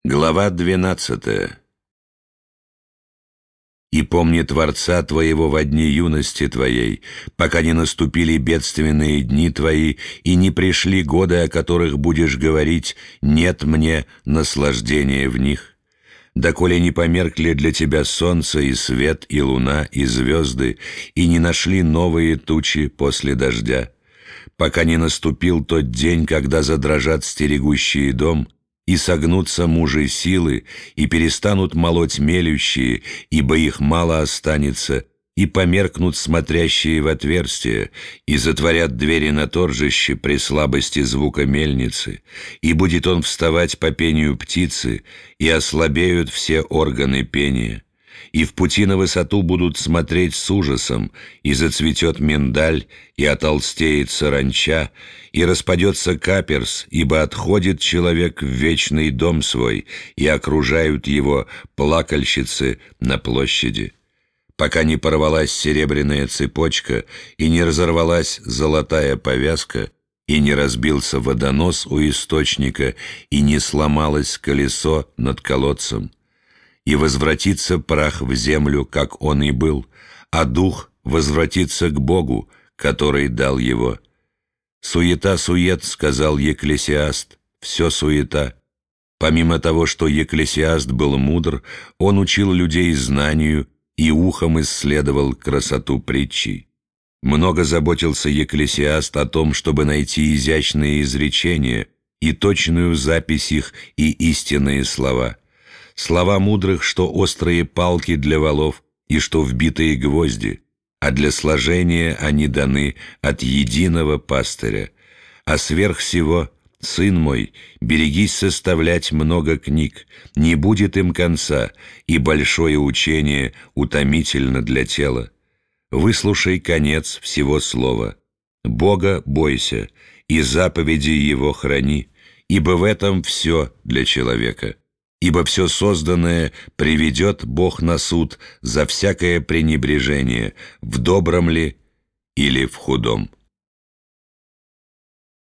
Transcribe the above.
Глава 12. «И помни Творца твоего во дни юности твоей, пока не наступили бедственные дни твои, и не пришли годы, о которых будешь говорить: нет мне наслаждения в них. Доколе не померкли для тебя солнце и свет, и луна, и звезды, и не нашли новые тучи после дождя, пока не наступил тот день, когда задрожат стерегущие дом, и согнутся мужи силы, и перестанут молоть мелющие, ибо их мало останется, и померкнут смотрящие в отверстия, и затворят двери на торжище при слабости звука мельницы, и будет он вставать по пению птицы, и ослабеют все органы пения. И в пути на высоту будут смотреть с ужасом, и зацветет миндаль, и отолстеет саранча, и распадется каперс, ибо отходит человек в вечный дом свой, и окружают его плакальщицы на площади. Пока не порвалась серебряная цепочка, и не разорвалась золотая повязка, и не разбился водонос у источника, и не сломалось колесо над колодцем. И возвратится прах в землю, как он и был, а дух возвратится к Богу, который дал его. «Суета-сует», — сказал Екклесиаст, — «все суета». Помимо того, что Екклесиаст был мудр, он учил людей знанию и ухом исследовал красоту притчи. Много заботился Екклесиаст о том, чтобы найти изящные изречения и точную запись их и истинные слова. Слова мудрых, что острые палки для волов и что вбитые гвозди, а для сложения они даны от единого пастыря. А сверх всего, сын мой, берегись составлять много книг, не будет им конца, и большое учение утомительно для тела. Выслушай конец всего слова. Бога бойся, и заповеди Его храни, ибо в этом все для человека. Ибо все созданное приведет Бог на суд за всякое пренебрежение, в добром ли или в худом.